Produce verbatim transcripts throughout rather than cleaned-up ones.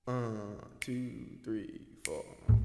One, two, three, four.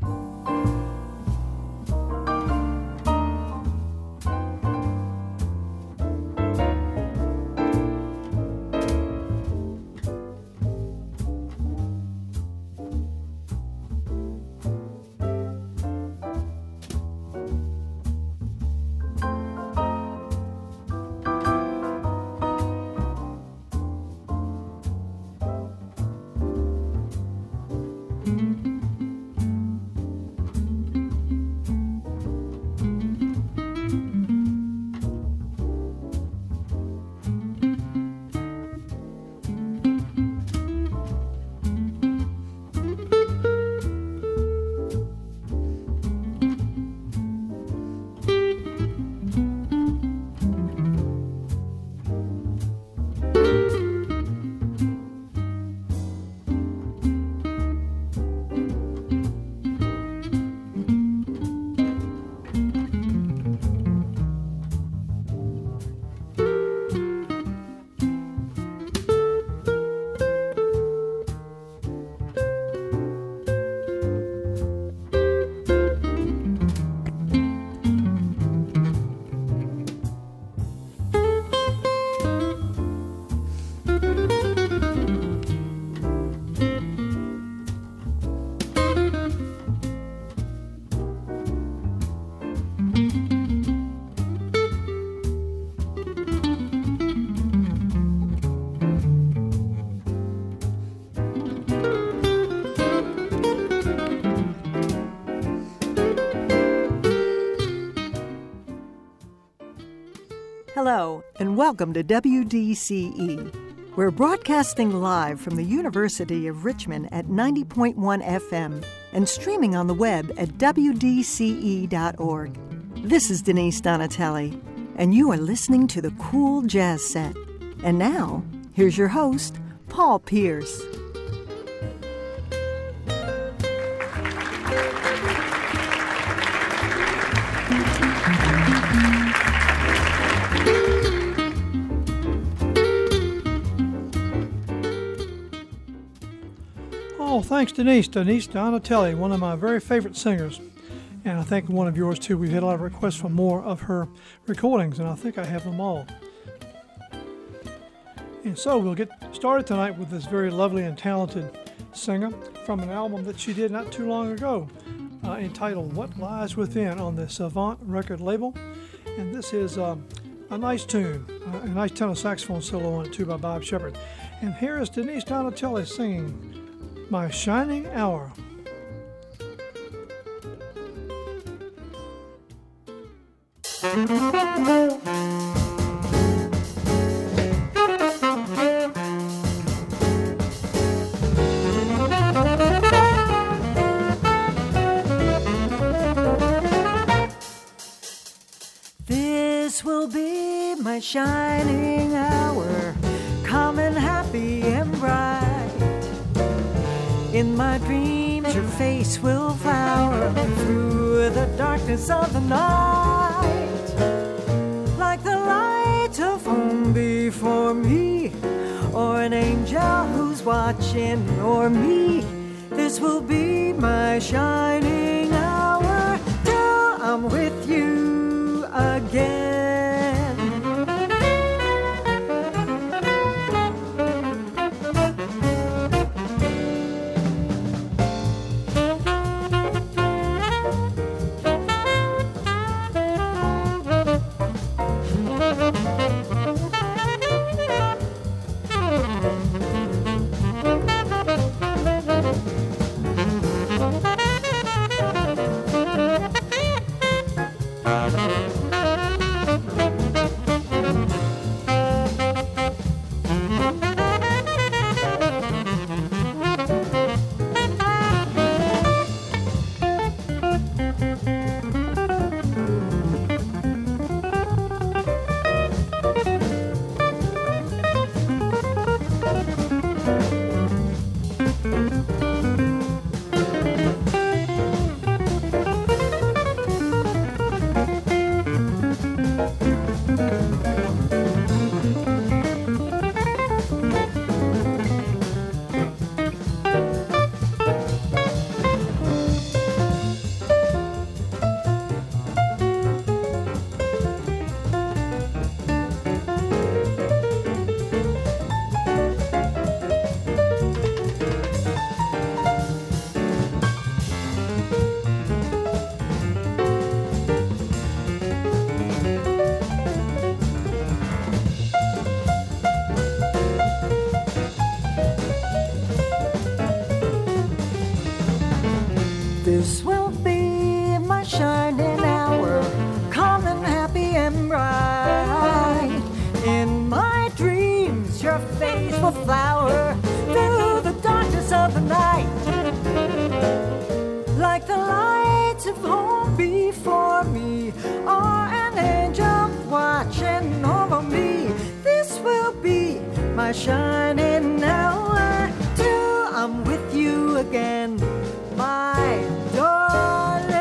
Hello, and welcome to W D C E. We're broadcasting live from the University of Richmond at ninety point one F M and streaming on the web at w d c e dot org. This is Denise Donatelli, and you are listening to the Cool Jazz Set. And now, here's your host, Paul Pierce. Oh, thanks, Denise. Denise Donatelli, one of my very favorite singers. And I think one of yours, too. We've had a lot of requests for more of her recordings, and I think I have them all. And so we'll get started tonight with this very lovely and talented singer from an album that she did not too long ago, uh, entitled What Lies Within on the Savant record label. And this is uh, a nice tune, uh, a nice tenor saxophone solo on it, too, by Bob Shepard. And here is Denise Donatelli singing My Shining Hour. This will be my shining hour, calm and happy and bright. In my dreams your face will flower through the darkness of the night. Like the light of home before me, or an angel who's watching o'er me. This will be my shining hour till I'm with you again. This will be my shining hour, calm and happy and bright. In my dreams, your face will flower through the darkness of the night. Like the lights of home before me, or an angel watching over me. This will be my shining hour till I'm with you again, my darling.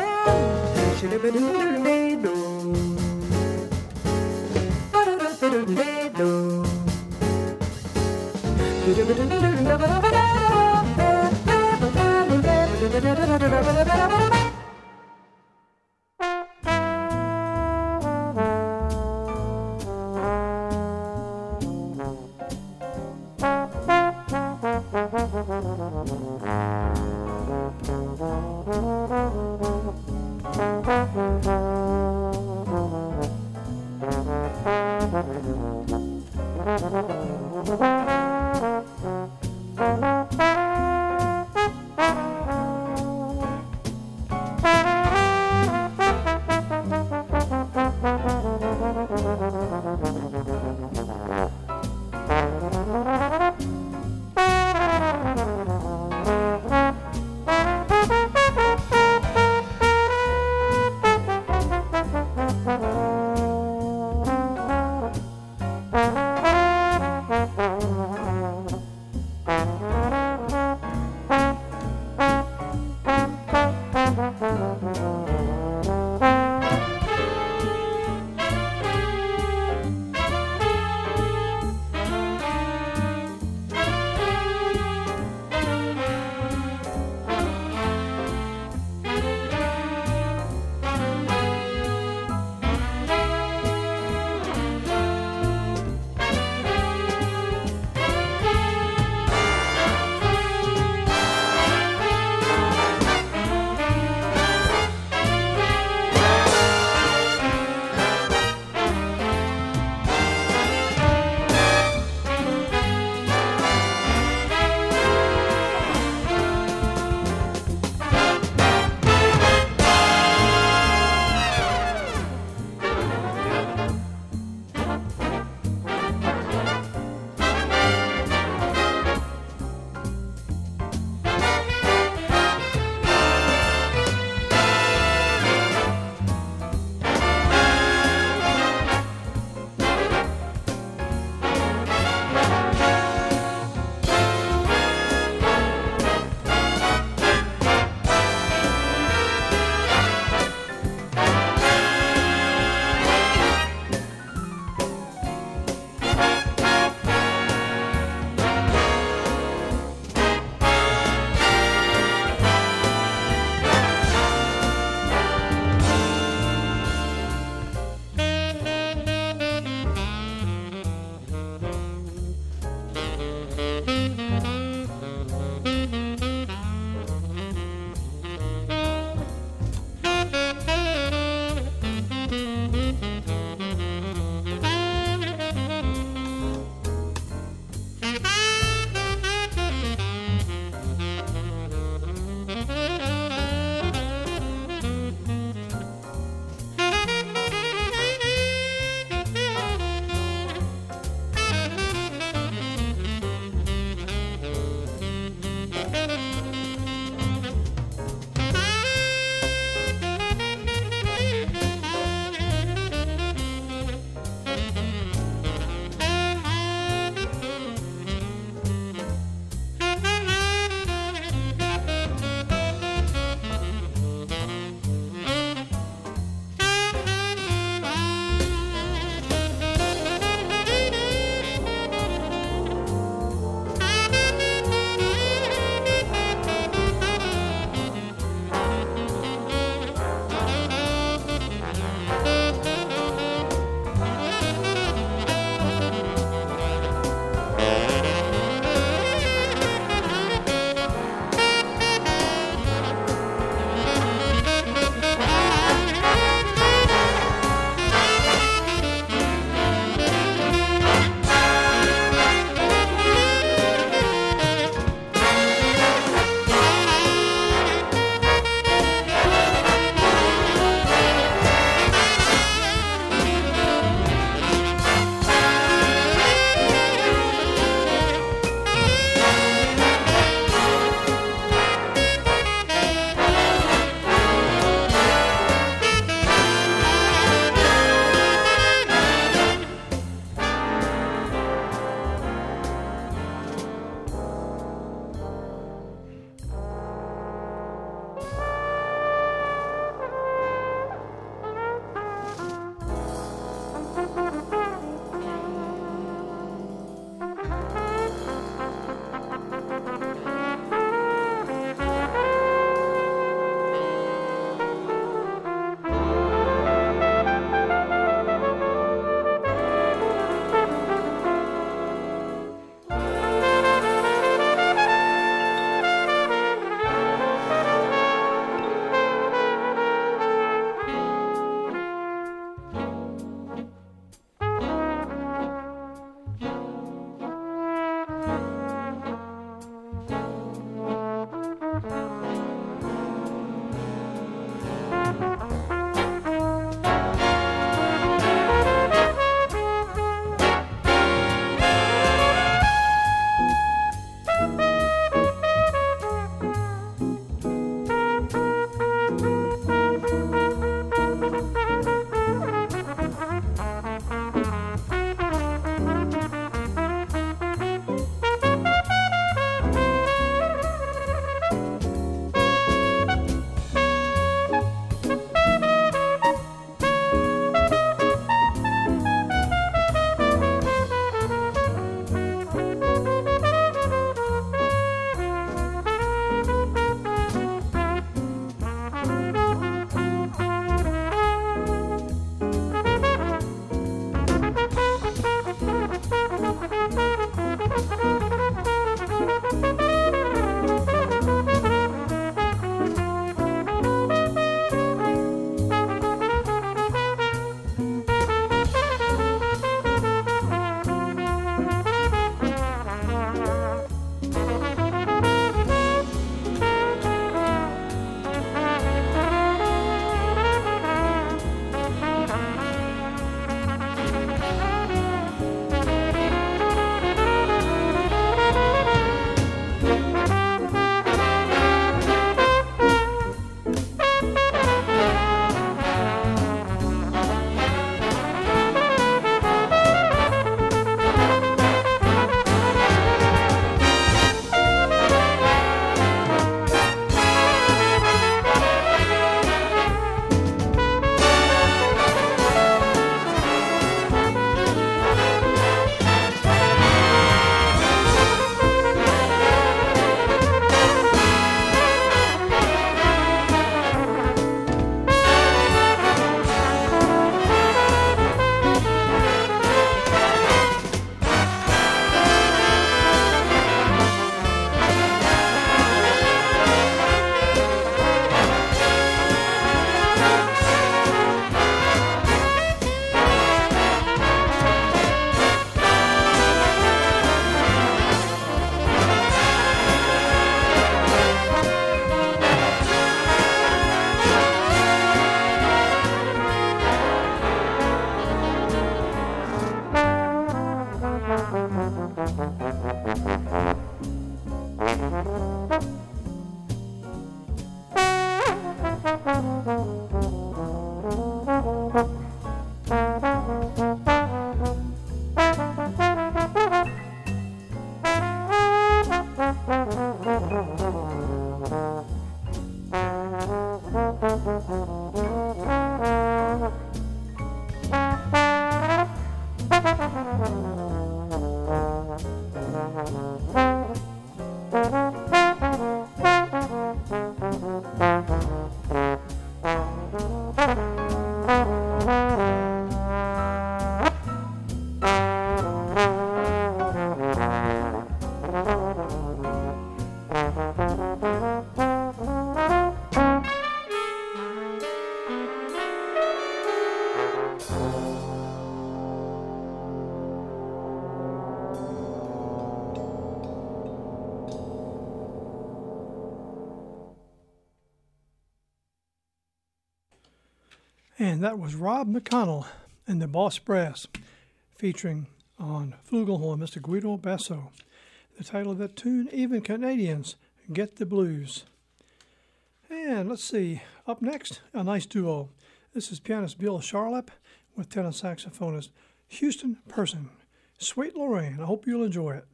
And that was Rob McConnell and the Boss Brass, featuring on flugelhorn Mister Guido Basso. The title of that tune, Even Canadians Get the Blues. And let's see, up next, a nice duo. This is pianist Bill Charlap with tenor saxophonist Houston Person. Sweet Lorraine. I hope you'll enjoy it.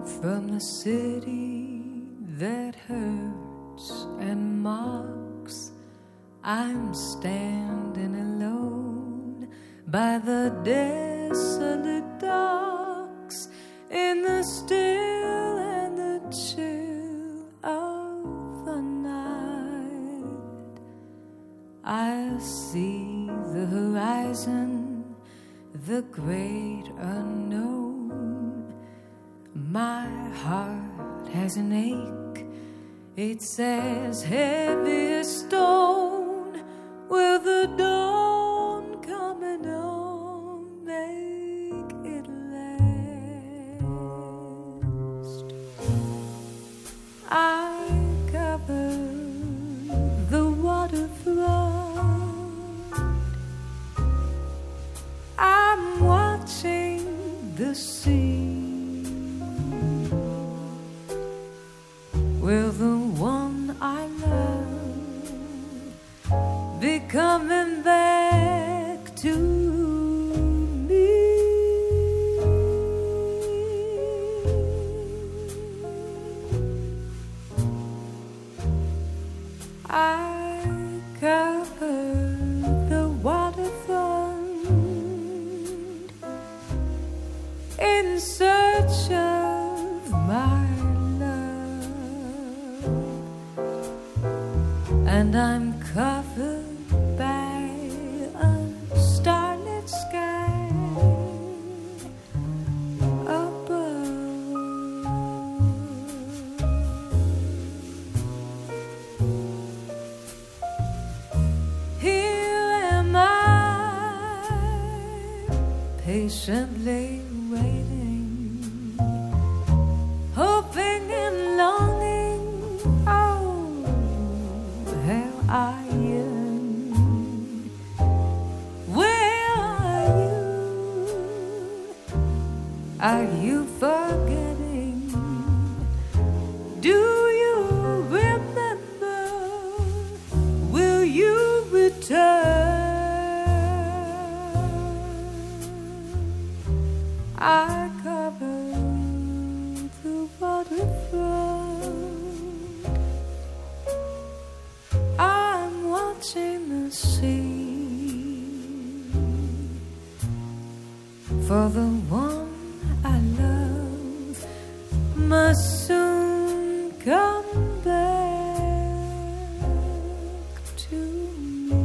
from the city that hurts and mocks. I'm standing alone by the desolate docks, in the still and the chill of the night. I'll see the horizon, the great unknown. My heart has an ache, it's as heavy as stone. Will the dawn coming on make it last? I cover the waterfront, I'm watching the sea. Will the one I love be coming back to me? I cover the waterfront in search of my and I'm covered by a starlit sky above. Here am I, patiently waiting, hoping and longing. I am. Where are you? Are you forgetting? Do you remember? Will you return? I cover the waterfront, watching the sea for the one I love must soon come back to me.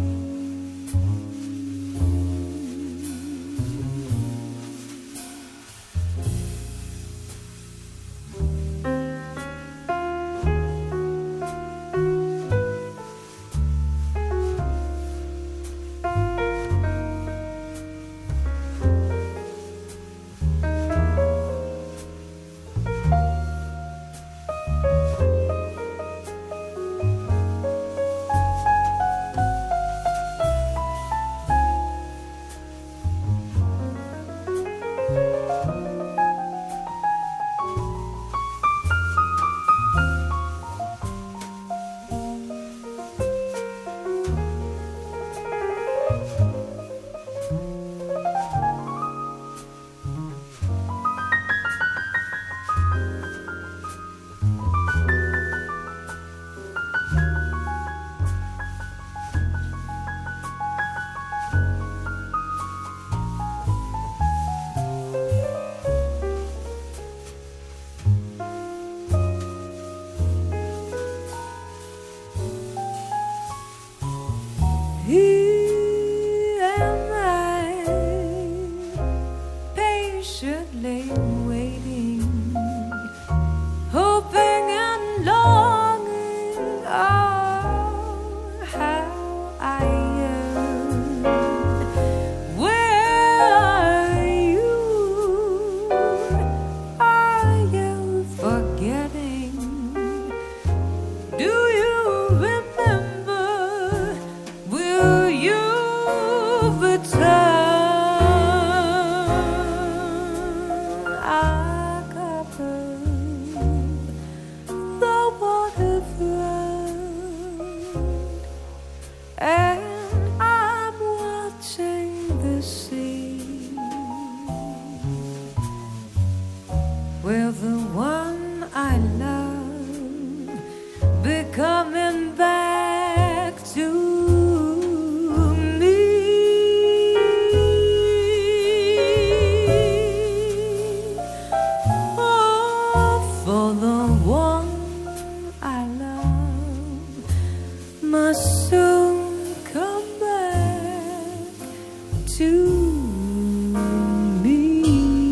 to me.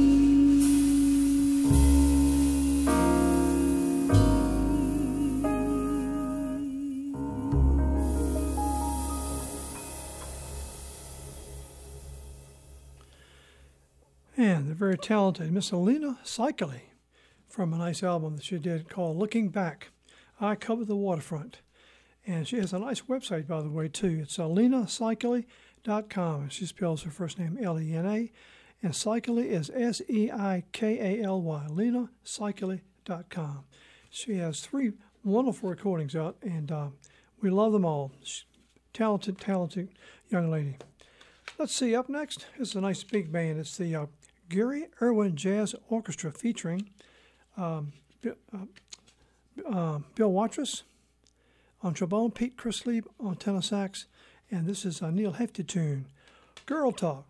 And the very talented Miss Alina Cycli from a nice album that she did called Looking Back. I Cover the Waterfront. And she has a nice website, by the way, too. It's alina cycli dot com. And she spells her first name L E N A. And Cycli is S E I K A L Y. alina cycli dot com. She has three wonderful recordings out, and uh, we love them all. She's talented, talented young lady. Let's see, up next is a nice big band. It's the uh, Gary Irwin Jazz Orchestra featuring um, uh, uh, Bill Watrous on trombone, Pete Chrisley on tenor sax, and this is a Neil Hefti tune, Girl Talk.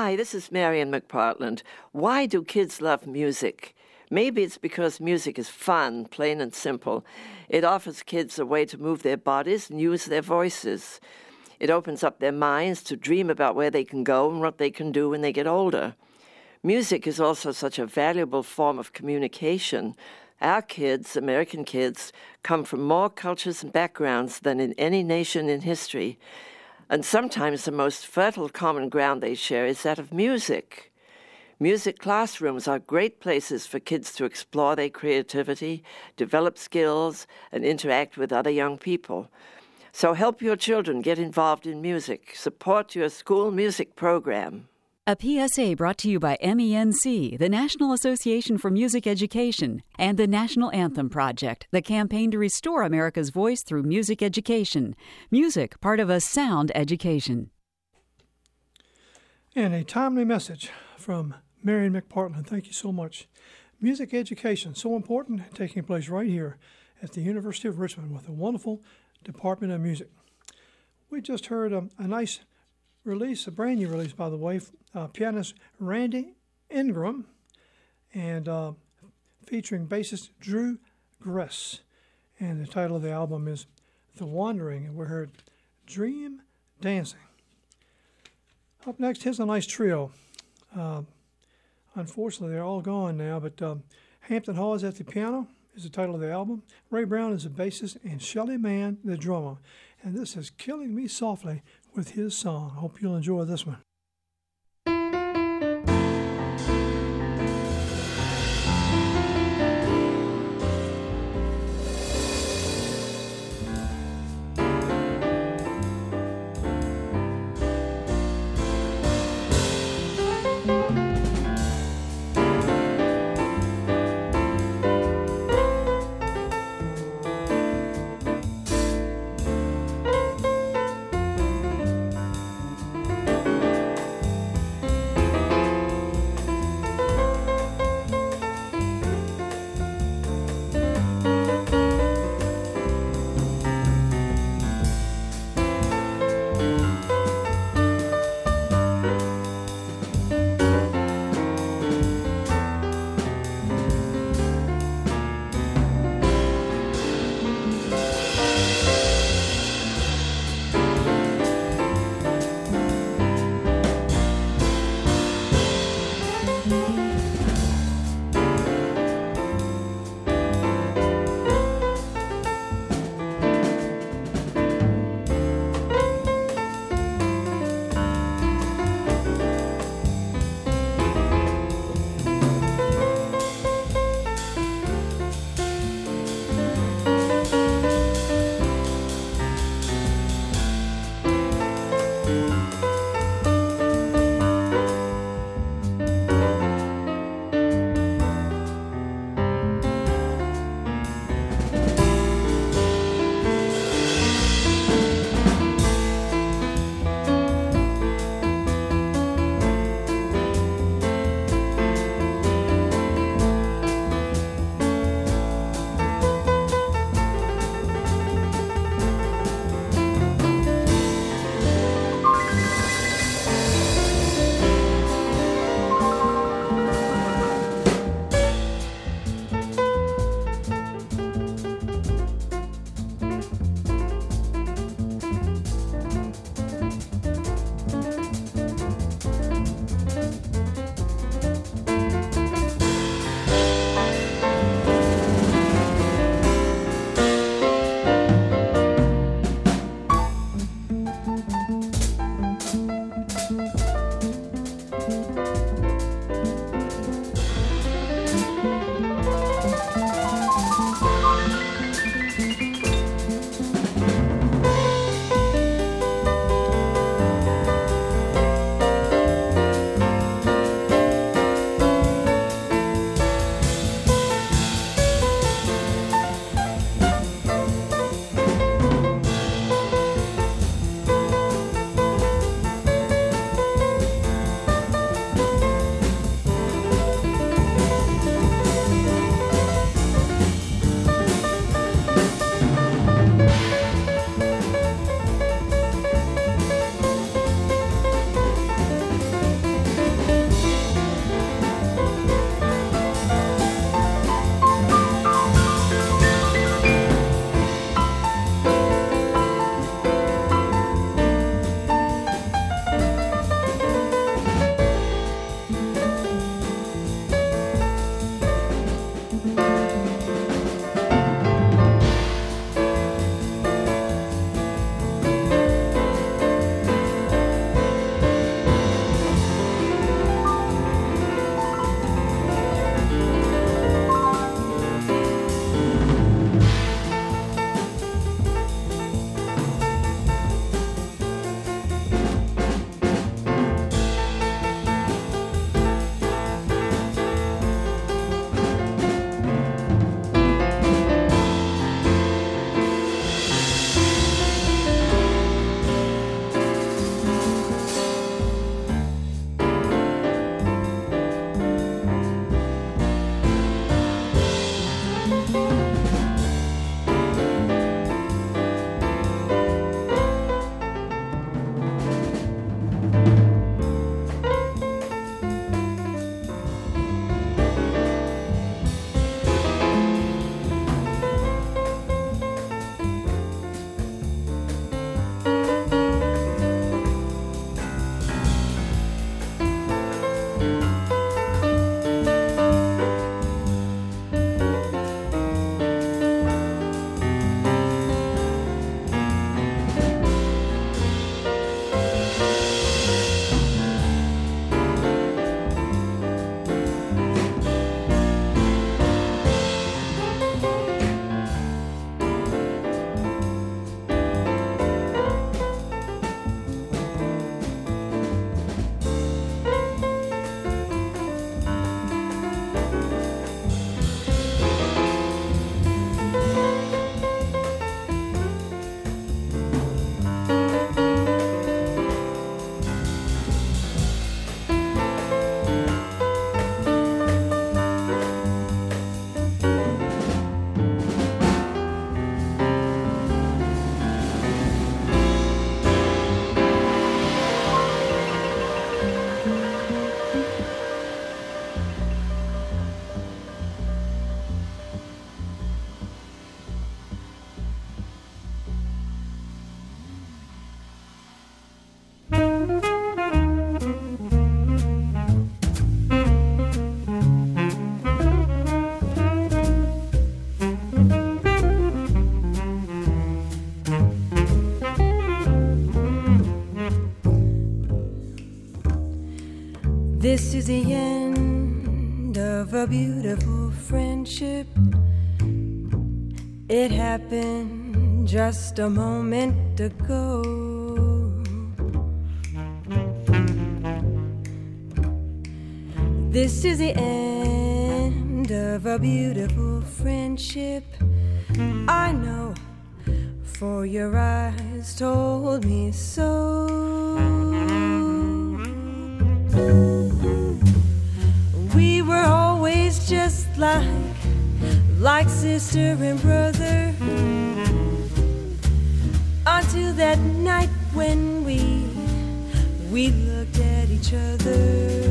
Hi, this is Marian McPartland. Why do kids love music? Maybe it's because music is fun, plain and simple. It offers kids a way to move their bodies and use their voices. It opens up their minds to dream about where they can go and what they can do when they get older. Music is also such a valuable form of communication. Our kids, American kids, come from more cultures and backgrounds than in any nation in history. And sometimes the most fertile common ground they share is that of music. Music classrooms are great places for kids to explore their creativity, develop skills, and interact with other young people. So help your children get involved in music. Support your school music program. A P S A brought to you by M E N C, the National Association for Music Education, and the National Anthem Project, the campaign to restore America's voice through music education. Music, part of a sound education. And a timely message from Marian McPartland. Thank you so much. Music education, so important, taking place right here at the University of Richmond with a wonderful Department of Music. We just heard a, a nice release, a brand new release, by the way, uh, pianist Randy Ingram and uh, featuring bassist Drew Gress. And the title of the album is The Wandering, and we heard Dream Dancing. Up next, here's a nice trio. Uh, unfortunately, they're all gone now, but um, Hampton Hawes at the piano is the title of the album. Ray Brown is the bassist, and Shelly Mann the drummer. And this is Killing Me Softly with his song. Hope you'll enjoy this one. is the end of a beautiful friendship. It happened just a moment ago. This is the end of a beautiful friendship. I know, for your eyes told me so. We were always just like, like sister and brother, until that night when we, we looked at each other.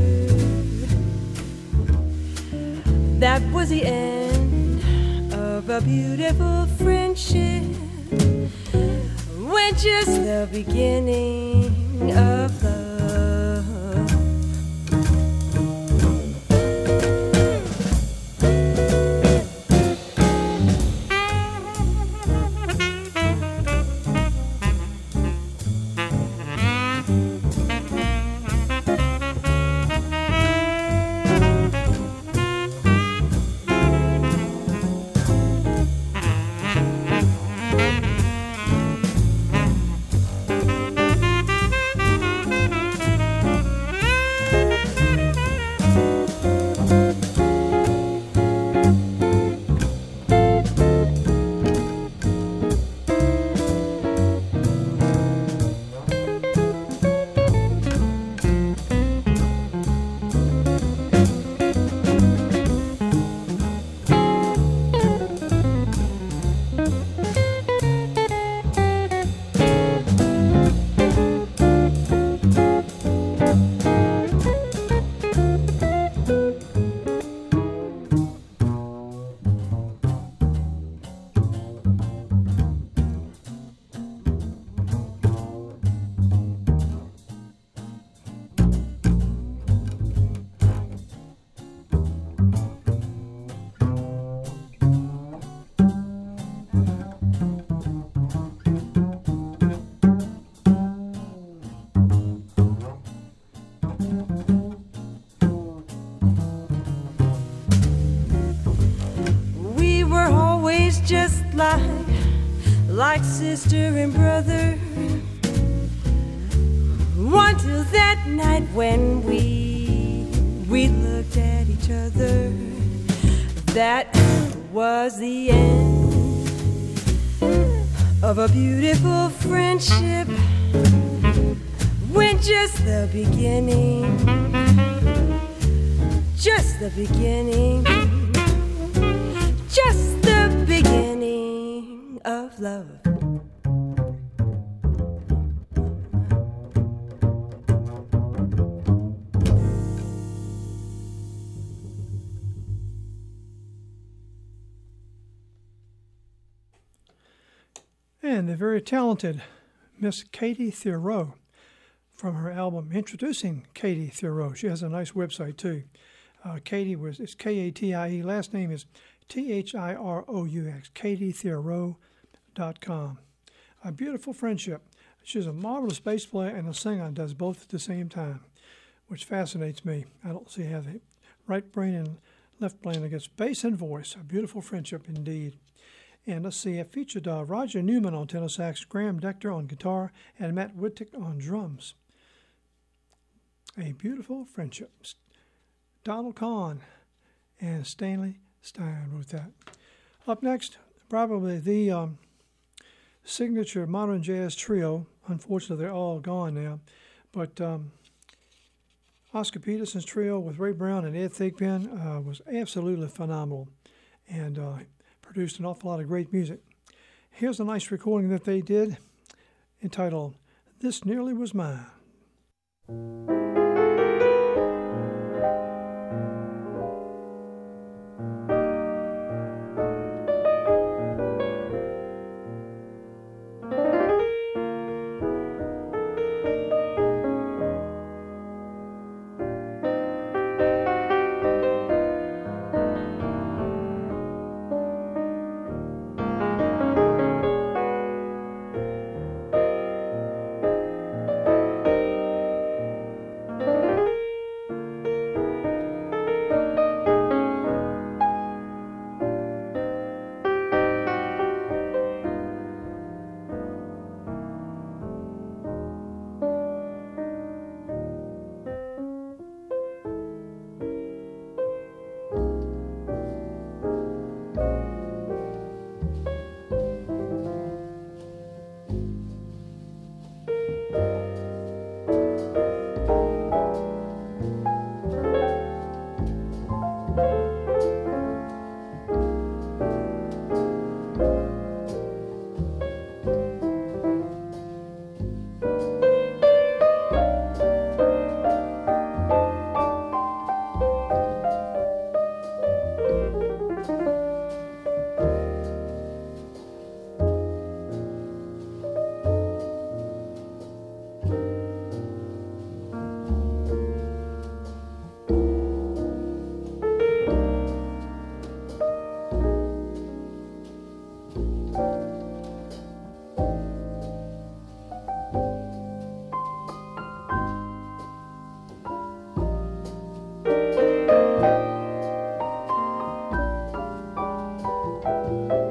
That was the end of a beautiful friendship, when just the beginning of love. Just like, like sister and brother, until that night when we, we looked at each other. That was the end of a beautiful friendship, when just the beginning, just the beginning, just the beginning of love. And the very talented Miss Katie Theroux from her album Introducing Katie Theroux. She has a nice website too. Uh, Katie was, it's K A T I E, last name is T H I R O U X, katie theroux dot com. A beautiful friendship. She's a marvelous bass player and a singer and does both at the same time, which fascinates me. I don't see how the right brain and left brain against bass and voice. A beautiful friendship indeed. And let's see, it featured uh, Roger Newman on tenor sax, Graham Decter on guitar, and Matt Whittick on drums. A beautiful friendship. Donald Kahn and Stanley Stein wrote that. Up next, probably the um, signature modern jazz trio. Unfortunately, they're all gone now. But um, Oscar Peterson's trio with Ray Brown and Ed Thigpen uh, was absolutely phenomenal and uh, produced an awful lot of great music. Here's a nice recording that they did entitled, This Nearly Was Mine. Thank you.